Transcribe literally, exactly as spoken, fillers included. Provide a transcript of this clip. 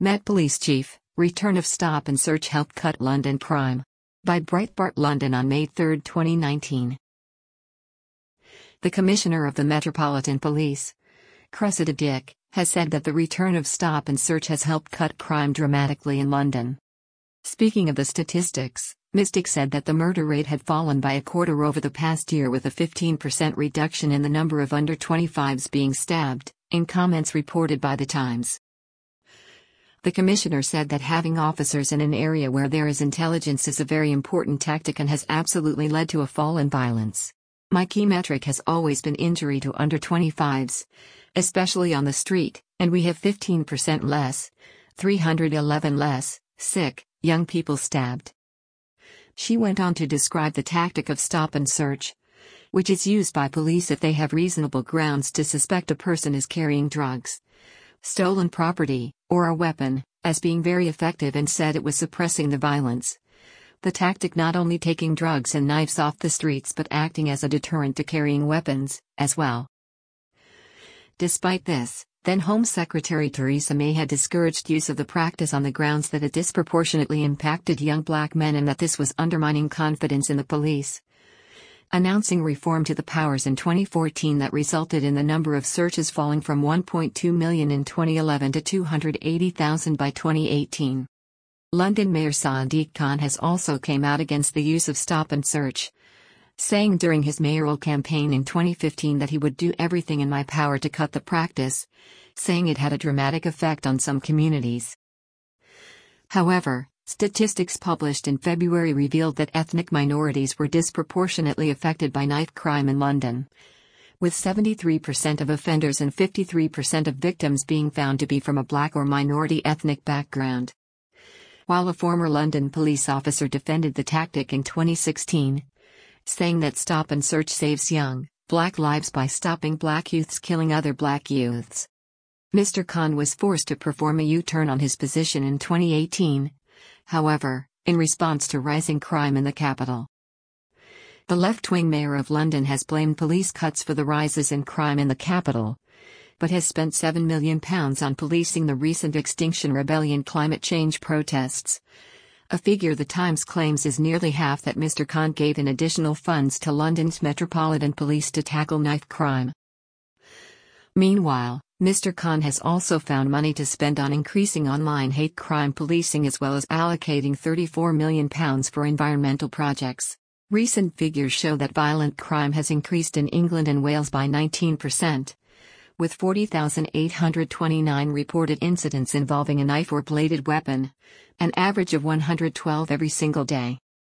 Met Police Chief, Return of Stop and Search Help Cut London Crime. By Breitbart London on May third, twenty nineteen. The Commissioner of the Metropolitan Police, Cressida Dick, has said that the return of stop and search has helped cut crime dramatically in London. Speaking of the statistics, Miz Dick said that the murder rate had fallen by a quarter over the past year, with a fifteen percent reduction in the number of under twenty-fives being stabbed, in comments reported by The Times. The Commissioner said that having officers in an area where there is intelligence is a very important tactic and has absolutely led to a fall in violence. My key metric has always been injury to under twenty-fives, especially on the street, and we have fifteen percent less, three hundred eleven less, sick, young people stabbed. She went on to describe the tactic of stop and search, which is used by police if they have reasonable grounds to suspect a person is carrying drugs, stolen property, or a weapon, as being very effective, and said it was suppressing the violence. The tactic not only taking drugs and knives off the streets but acting as a deterrent to carrying weapons, as well. Despite this, then Home Secretary Theresa May had discouraged use of the practice on the grounds that it disproportionately impacted young black men and that this was undermining confidence in the police. Announcing reform to the powers in twenty fourteen that resulted in the number of searches falling from one point two million in twenty eleven to two hundred eighty thousand by twenty eighteen. London Mayor Sadiq Khan has also come out against the use of stop and search, saying during his mayoral campaign in twenty fifteen that he would do everything in my power to cut the practice, saying it had a dramatic effect on some communities. However, statistics published in February revealed that ethnic minorities were disproportionately affected by knife crime in London, with seventy-three percent of offenders and fifty-three percent of victims being found to be from a black or minority ethnic background. While a former London police officer defended the tactic in twenty sixteen, saying that stop and search saves young, black lives by stopping black youths killing other black youths. Mister Khan was forced to perform a U-turn on his position in twenty eighteen, however, in response to rising crime in the capital. The left-wing mayor of London has blamed police cuts for the rises in crime in the capital, but has spent seven million pounds on policing the recent Extinction Rebellion climate change protests, a figure The Times claims is nearly half that Mister Khan gave in additional funds to London's Metropolitan Police to tackle knife crime. Meanwhile, Mister Khan has also found money to spend on increasing online hate crime policing, as well as allocating thirty-four million pounds for environmental projects. Recent figures show that violent crime has increased in England and Wales by nineteen percent. With forty thousand eight hundred twenty-nine reported incidents involving a knife or bladed weapon, an average of one hundred twelve every single day.